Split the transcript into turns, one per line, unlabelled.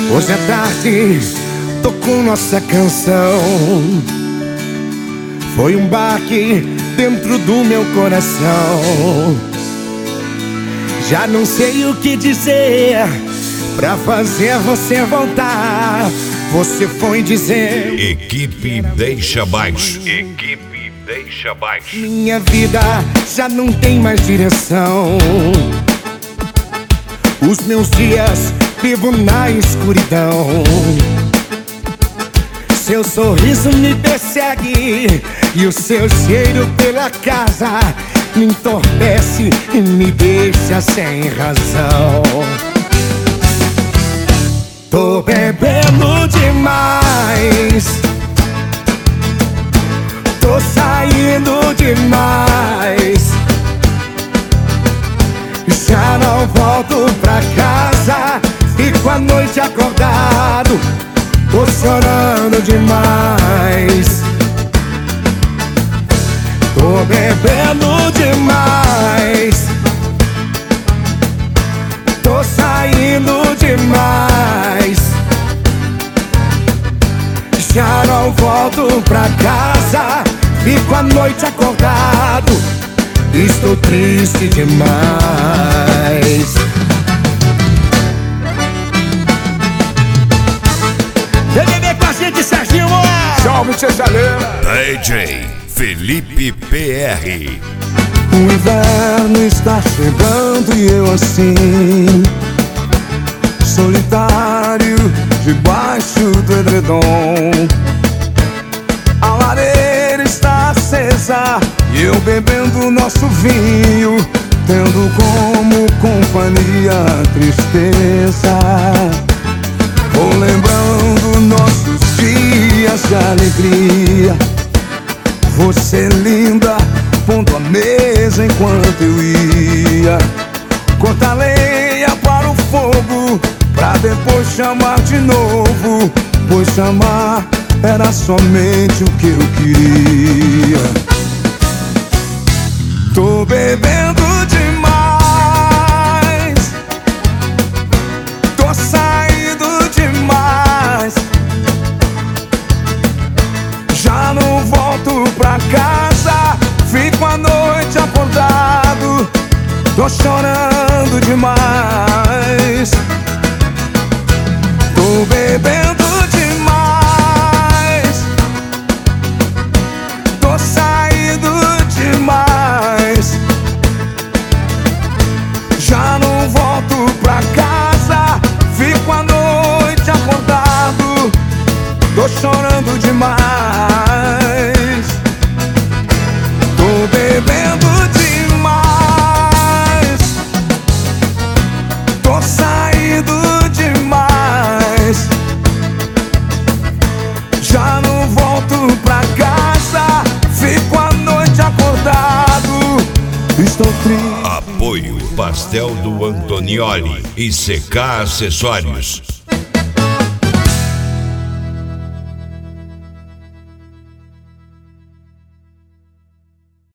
Hoje à tarde tocou nossa canção. Foi um baque dentro do meu coração. Já não sei o que dizer pra fazer você voltar. Você foi dizer:
Equipe Deixa Baixo. Equipe Deixa Baixo.
minha vida já não tem mais direção. Os meus dias vivo na escuridão. Seu sorriso me persegue e o seu cheiro pela casa me entorpece e me deixa sem razão. Tô bebendo demais, tô saindo demais. Já não volto pra casa, fico a noite acordado, tô chorando demais. Tô bebendo demais, tô saindo demais. Já não volto pra casa, fico a noite acordado, estou triste demais. Vem beber com a gente, Serginho!
Salve, Tia Chaleira!
DJ Felipe PR.
O inverno está chegando e eu assim, solitário, debaixo do edredom. A lareira está acesa e eu bebendo nosso vinho, tendo como companhia a tristeza. Vou lembrando nossos dias de alegria. Você linda, pondo a mesa enquanto eu ia cortar lenha para o fogo, pra depois chamar de novo, pois chamar era somente o que eu queria. Tô bebendo demais, tô saindo demais. Já não volto pra casa, fico a noite acordado, tô chorando demais. Tô bebendo demais, tô saindo demais. Já não volto pra casa, fico a noite acordado, tô chorando demais. Tô bebendo demais, tô saindo demais. Já não volto pra casa, fico a noite acordado, estou triste.
Apoio Pastel do Antonioli e CK Acessórios.